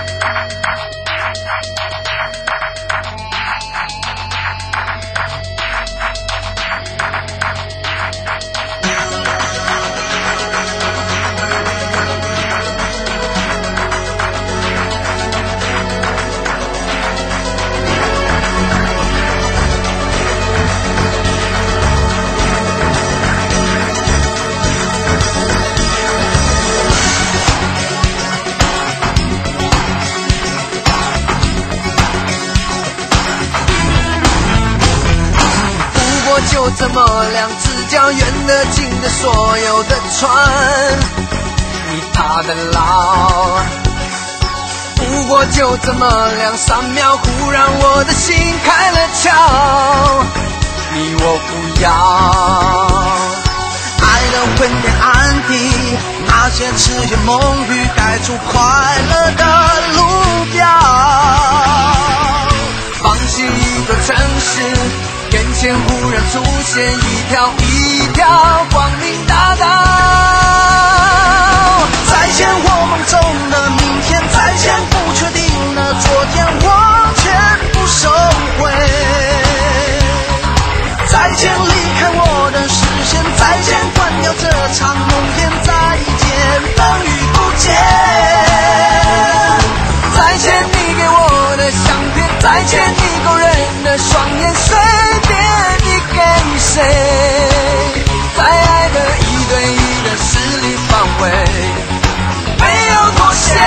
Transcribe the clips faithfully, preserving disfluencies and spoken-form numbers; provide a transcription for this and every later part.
就这么两只脚远的近的所有的船，你踏的牢。不过就这么两三秒，忽然我的心开了窍，你我不要。爱的昏天暗地，那些痴言梦语盖住快乐的路标。放弃一座城市，眼前忽然出现一条一条光明大道。再见我梦中的明天，再见不确定的昨天，我全部收回。再见离开我的视线，再见关掉这场梦魇，再见等于不见。再见你给我的相片，再见你勾人的双眼，随便你给谁，在爱的一对一的势力范围，没有妥协。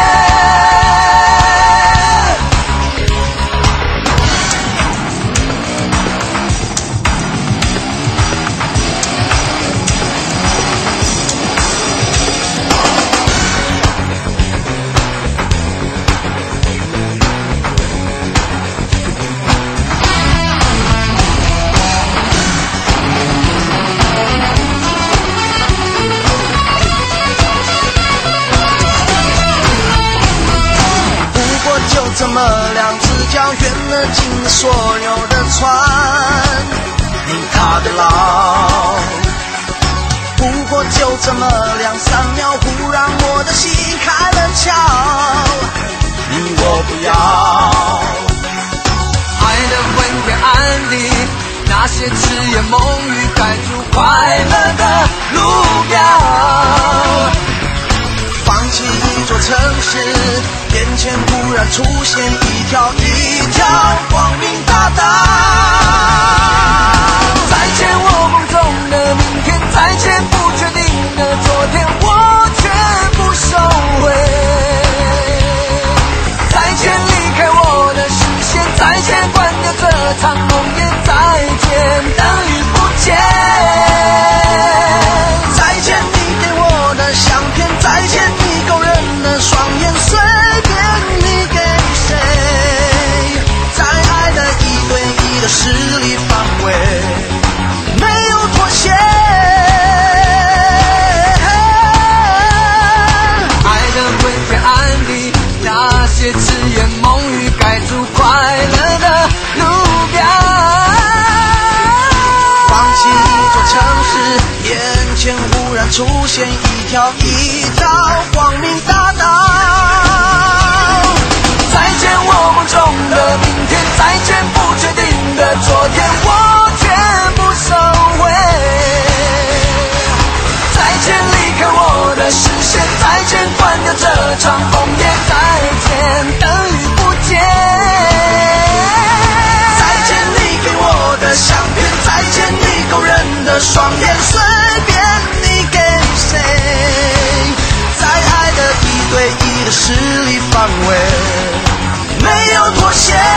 这么两只脚远了近了所有的船，你踏的牢。不过就这么两三秒，忽然我的心开了窍，你我不要。爱的昏天暗地，那些痴言梦语盖住快乐的路标。放弃一座城市，眼前忽然出现一条一条光明大道。再见我梦中的明天，再见不确定的昨天，我全部收回。再见离开我的视线，再见关掉这场梦魇，再见等于不见。再见你给我的相片，再见你勾人的双眼，随便你给谁，在爱的一对一的势力范围，没有妥协。爱的昏天暗地，那些痴言梦语盖住快乐的路标。放弃一座城市，眼前忽然出现一条一条光明大道。再见我梦中的明天，再见不确定的昨天，我全部收回。再见离开我的视线，再见关掉这场梦魇，再见等于不见。再见你给我的相片，再见你勾人的双眼，随便你给谁，在爱的一对一的势力范围，没有妥协。